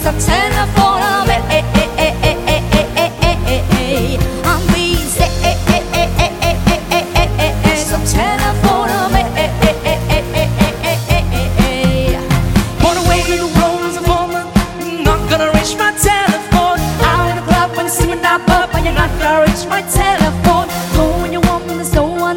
So telephone me, I'm busy. So telephone me. Wanna wait in the road as a woman, not gonna reach my telephone. Out in the club when you see me not up, and you're not gonna reach my telephone.